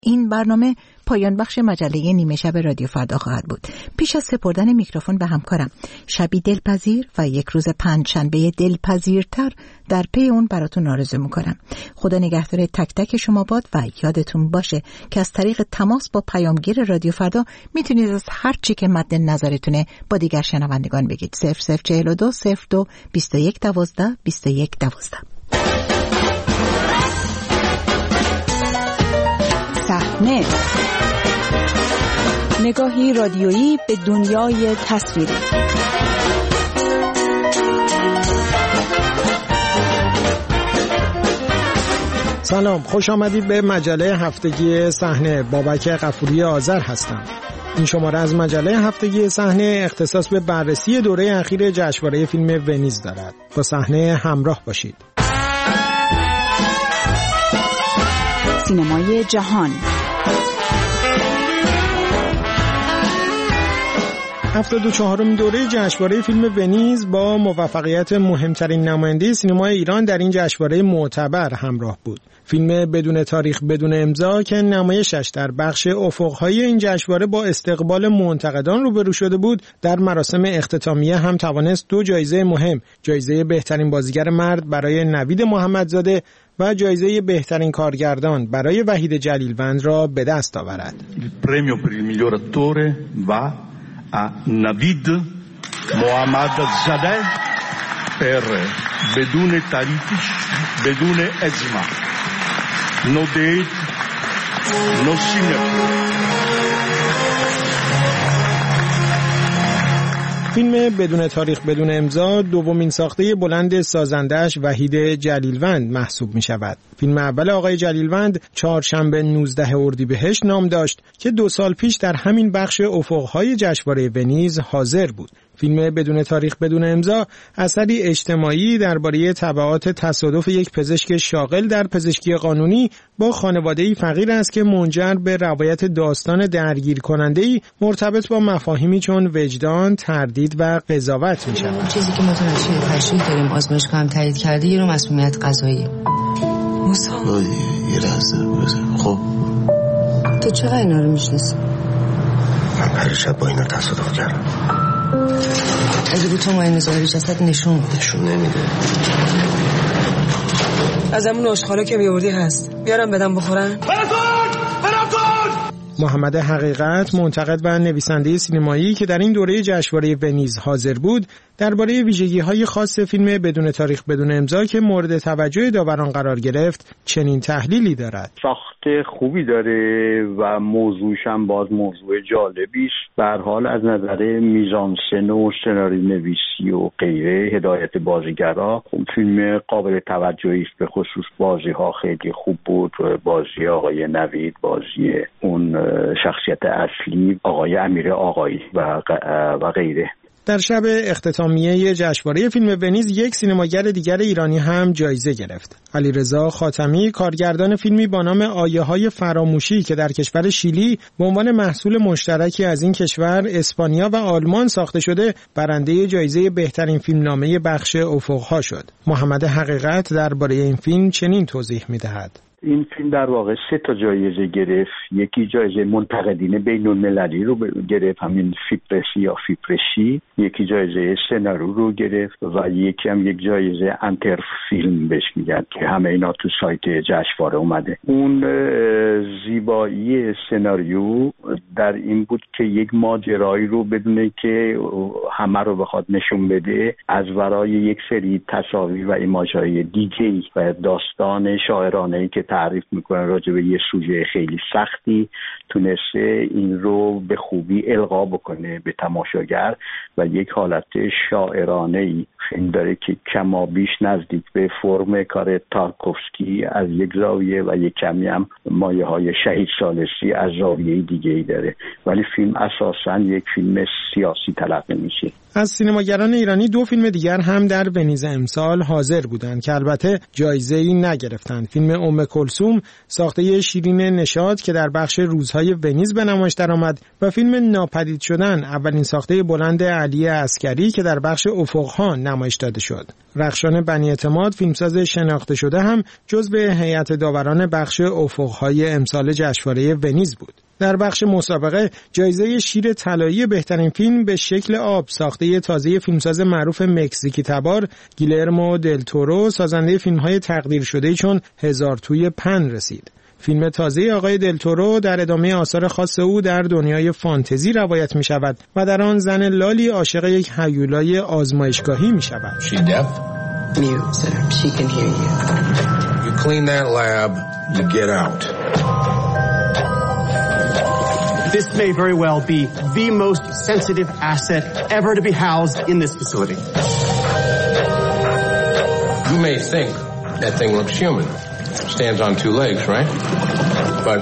این برنامه پایان بخش مجله نیمه شب رادیو فردا خواهد بود. پیش از سپردن میکروفون به همکارم، شبی دلپذیر و یک روز پنجشنبه دلپذیرتر در پی اون براتون آرزو میکنم. خدا نگهدار تک تک شما باد و یادتون باشه که از طریق تماس با پیامگیر رادیو فردا میتونید از هر چی که مد نظرتونه با دیگر شنوندگان بگید. 0042 02 21 12 21 12. صحنه، نگاهی رادیویی به دنیای تصویری. سلام، خوش آمدید به مجله هفتگی صحنه. بابک غفوری آذر هستم. این شماره از مجله هفتگی صحنه اختصاص به بررسی دوره اخیر جشنواره فیلم ونیز دارد. با صحنه همراه باشید. سینمای جهان. 74مین دوره جشنواره فیلم ونیز با موفقیت مهمترین نماینده سینمای ایران در این جشنواره معتبر همراه بود. فیلم بدون تاریخ بدون امضا که نمایشش در بخش افق‌های این جشنواره با استقبال منتقدان روبرو شده بود، در مراسم اختتامیه هم توانست 2 جایزه مهم، جایزه بهترین بازیگر مرد برای نوید محمدزاده و جایزه بهترین کارگردان برای وحید جلیلوند را به دست آورد. Il premio per il miglior attore va a Navid Mohammadzadeh per بدون تعریف بدون اجماع. No date, no signature. فیلم بدون تاریخ بدون امضا دومین ساخته بلند سازنده‌اش وحید جلیلوند محسوب می شود. فیلم اول آقای جلیلوند چهارشنبه 19 اردیبهشت نام داشت که 2 سال پیش در همین بخش افق‌های جشنواره ونیز حاضر بود. فیلم بدون تاریخ بدون امضا اثری اجتماعی درباره تبعات تصادف یک پزشک شاغل در پزشکی قانونی با خانواده‌ای فقیر است که منجر به روایت داستان درگیر کننده‌ای مرتبط با مفاهیمی چون وجدان، تردید و قضاوت می‌شود. چیزی که ما تو نتیجه تشریح داریم آزمایشگاه هم تایید کرده یه نوع مسئولیت قضایی. موسی یه لحظه بزن. خب تو چقدر اینا رو میشناسی؟ من پریشب با اینا تصادف کردم. اگه رو تو معاینه ظاهری جسد نشون نمیده. از همون آشخالا که میوردی هست، بیارم بدم بخورن. محمد حقیقت، منتقد و نویسنده سینمایی که در این دوره جشنواره ونیز حاضر بود، درباره ویژگی‌های خاص فیلم بدون تاریخ بدون امضا که مورد توجه داوران قرار گرفت چنین تحلیلی دارد. ساخت خوبی داره و موضوعش هم باز موضوع جالبی است. به هر حال از نظر میزانسن و سناریو نویسی و غیره، هدایت بازیگرا، فیلم قابل توجهی است. به خصوص بازی‌ها خیلی خوب بود. بازی آقای نوید، بازی اون شخصیت اصلی آقای امیر آقایی و غیره. در شب اختتامیه جشنواره فیلم ونیز یک سینماگر دیگر ایرانی هم جایزه گرفت. علیرضا خاتمی، کارگردان فیلمی با نام آیه‌های فراموشی که در کشور شیلی به عنوان محصول مشترکی از این کشور، اسپانیا و آلمان ساخته شده، برنده جایزه بهترین فیلمنامه بخش افق‌ها شد. محمد حقیقت درباره این فیلم چنین توضیح می‌دهد. این فیلم در واقع 3 جایزه گرفت. یکی جایزه منتقدین بین‌المللی رو گرفت، همین فیپرسی یا فیپرشی. یکی جایزه سناریو رو گرفت و یکی هم یک جایزه انتر فیلم بهش میگن که همه اینا تو سایت جشنواره اومده. اون زیبایی سناریو در این بود که یک ماجرایی رو بدونه که همه رو بخواد نشون بده، از ورای یک سری تصاویر و ایماژهای دیگه‌ای و داستان شاعرانه‌ای که تعریف میکنن راجع به یه سوژه خیلی سختی، تونسته این رو به خوبی القا بکنه به تماشاگر و یک حالت شاعرانه‌ای فیلم داره که کما بیش نزدیک به فرم کار تارکوفسکی از یک زاویه و یک کمی هم مایه‌های شهید ثالثی از زاویه دیگه‌ای داره، ولی فیلم اساساً یک فیلم سیاسی تلقی میشه. از سینماگران ایرانی 2 فیلم دیگر هم در ونیز امسال حاضر بودند که البته جایزه‌ای نگرفتند. فیلم کلثوم ساخته شیرین نشاط که در بخش روزهای ونیز به نمایش درآمد و فیلم ناپدید شدن، اولین ساخته بلند علی عسکری که در بخش افقها نمایش داده شد. رخشان بنی اعتماد، فیلمساز شناخته شده، هم جزو هیئت داوران بخش افقهای امسال جشنواره ونیز بود. در بخش مسابقه جایزه شیر طلایی بهترین فیلم به شکل آب، ساخته تازه فیلمساز معروف مکزیکی تبار گیلرمو دل تورو، سازنده فیلم‌های تقدیر شده چون هزار توی پن رسید. فیلم تازه آقای دل تورو در ادامه آثار خاص او در دنیای فانتزی روایت می شود و در آن زن لالی عاشق یک هیولای آزمایشگاهی می شود. She deaf? Mute, sir. She can hear you. You clean that lab, you get out. This may very well be the most sensitive asset ever to be housed in this facility. You may think that thing looks human. Stands on two legs, right? But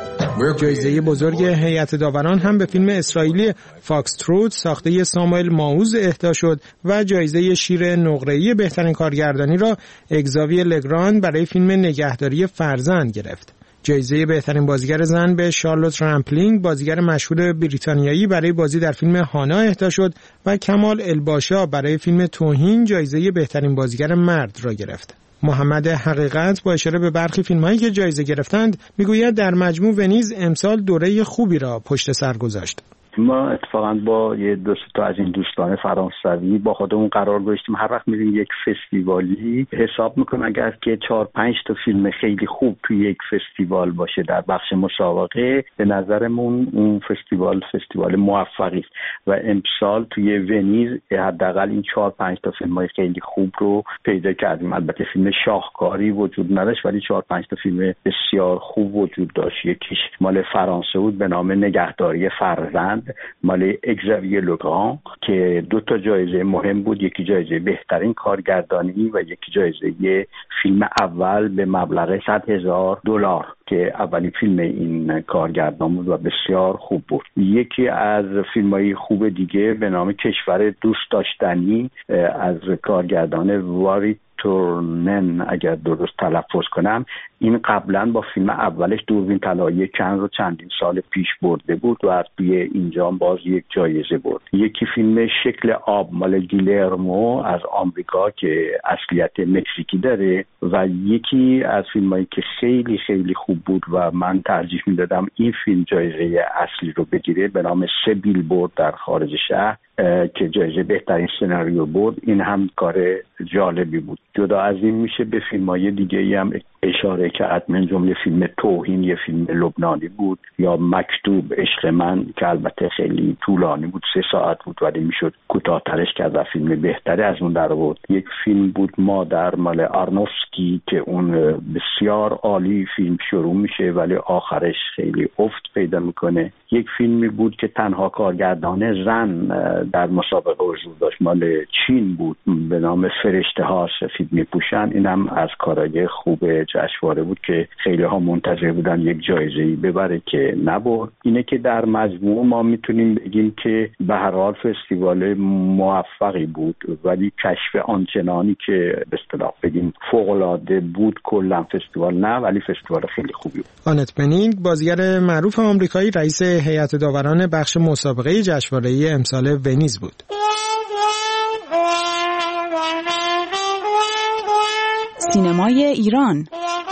جایزه بزرگ هیئت داوران هم به فیلم اسرائیلی فاکس تروت ساخته ساموئل ماوز اهدا شد و جایزه شیر نقره‌ای بهترین کارگردانی را اگزاویه لگران برای فیلم نگهداری فرزند گرفت. جایزه بهترین بازیگر زن به شارلوت رمپلینگ، بازیگر مشهور بریتانیایی، برای بازی در فیلم هانا اهدا شد و کمال الباشا برای فیلم توهین جایزه بهترین بازیگر مرد را گرفت. محمد حقیقت با اشاره به برخی فیلم‌هایی که جایزه گرفتند میگوید در مجموع ونیز امسال دوره خوبی را پشت سر گذاشت. ما اتفاقا با یه دو تا از این دوستان فرانسوی با خودمون قرار گذاشتیم هر وقت میریم یک فستیوالی حساب میکنیم اگر که 4-5 تا فیلم خیلی خوب توی یک فستیوال باشه در بخش مسابقه، به نظرمون اون فستیوال موفقی است و امسال توی ونیز حداقل این 4-5 تا فیلم‌های خیلی خوب رو پیدا کردیم. البته فیلم شاهکاری وجود نداشت ولی 4-5 تا فیلم بسیار خوب وجود داشت. یکیش مال فرانسه بود به نام نگهداری فرزند، مال اگزاویه لگران که 2 تا جایزه مهم بود، یکی جایزه بهترین کارگردانی و یکی جایزه فیلم اول به مبلغ $100,000 که اولین فیلم این کارگردان بود و بسیار خوب بود. یکی از فیلم‌های خوب دیگه به نام کشور دوست داشتنی از کارگردان واری تورنن اگر درست تلفظ کنم، این قبلا با فیلم اولش دوربین طلایی کن رو چندین سال پیش برده بود و از توی اینجا باز یک جایزه برد. یکی فیلم شکل آب مال گیلرمو از آمریکا که اصلیت مکزیکی داره و یکی از فیلمایی که خیلی خیلی خوب بود و من ترجیح میدادم این فیلم جایزه اصلی رو بگیره به نام 3 بیلبورد در خارج شهر که جایزه بهترین سناریو برد. این هم کار جالبی بود. جدا از این میشه به فیلم‌های دیگه‌ای هم اشاره کرد، من جمله فیلم توهین یه فیلم لبنانی بود یا مکتوب عشق من که البته خیلی طولانی بود 3 ساعت بود ولی میشد کوتاه‌ترش کرد و فیلم بهتری از اون در آورد. یک فیلم بود مادر مال آرنوفسکی که اون بسیار عالی فیلم شروع میشه ولی آخرش خیلی افت پیدا میکنه. یک فیلمی بود که تنها کارگردان زن در مسابقه حضور داشت، مال چین بود به نام فرشته ها سفید میپوشن. اینم از کارهای خوب جشنواره بود که خیلی ها منتظر بودن یک جایزه‌ای ببره که نبرد. اینه که در مجموع ما میتونیم بگیم که به هر حال فستیوال موفقی بود ولی کشف آنچنانی که به اصطلاح بگیم فوق‌العاده بود کلا فستیوال نه، ولی فستیوال خیلی خوبی بود. آنت بنینگ بازیگر معروف آمریکایی رئیس هیئت داوران بخش مسابقه جشنواره امسال ونیز بود. سینمای ایران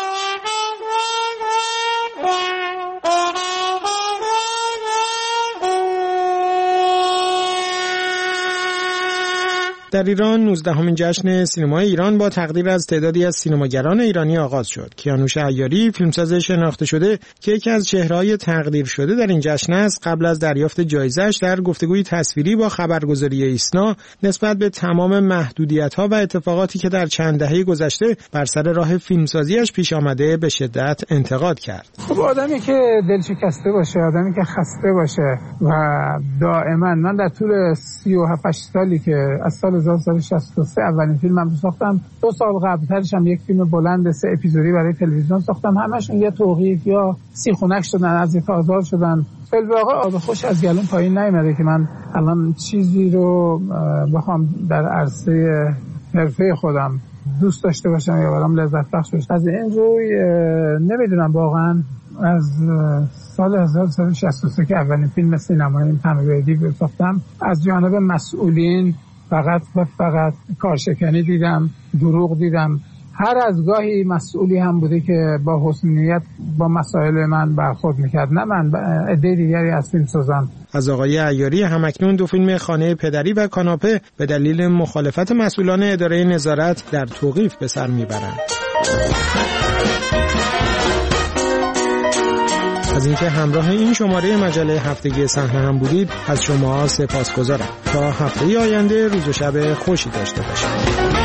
در ایران 19مین جشن سینمای ایران با تقدیر از تعدادی از سینماگران ایرانی آغاز شد. کیانوش عیاری، فیلمساز شناخته شده که یکی از چهره‌های تقدیر شده در این جشن است، قبل از دریافت جایزه‌اش در گفتگوی تصویری با خبرگزاری ایسنا نسبت به تمام محدودیت‌ها و اتفاقاتی که در چند دهه گذشته بر سر راه فیلمسازیش پیش آمده به شدت انتقاد کرد. خب آدمی که دلشکسته باشه، آدمی که خسته باشه و دائما من در طول 37 سالی که از سال 1963 اولین فیلمم رو ساختم، 2 سال قبلترش هم یک فیلم بلند 3 اپیزودی برای تلویزیون ساختم، همشون یا توقیف یا سیخونک شدن، از یک آزاد شدن. فی‌الواقع آب خوش از گلوم پایین نیامده که من الان چیزی رو بخوام در عرصه حرفه خودم دوست داشته باشم یا برام لذت بخش باشه. از این روی نمیدونم واقعا از سال 1963 که اولین فیلم سینمایی تنویدی ساختم از جانب مسئولین فقط کارشکنی دیدم، دروغ دیدم. هر از گاهی مسئولی هم بوده که با حسن نیت با مسائل من برخورد میکرد، نه من، عده دیگری از فیلم سازان. از آقای عیاری همکنون 2 فیلم خانه پدری و کاناپه به دلیل مخالفت مسئولان اداره نظارت در توقیف به سر میبرند. از اینکه همراه این شماره مجله هفتگی صحنه هم بودید از شما سپاسگزارم. تا هفته آینده روز و شب خوشی داشته باشید.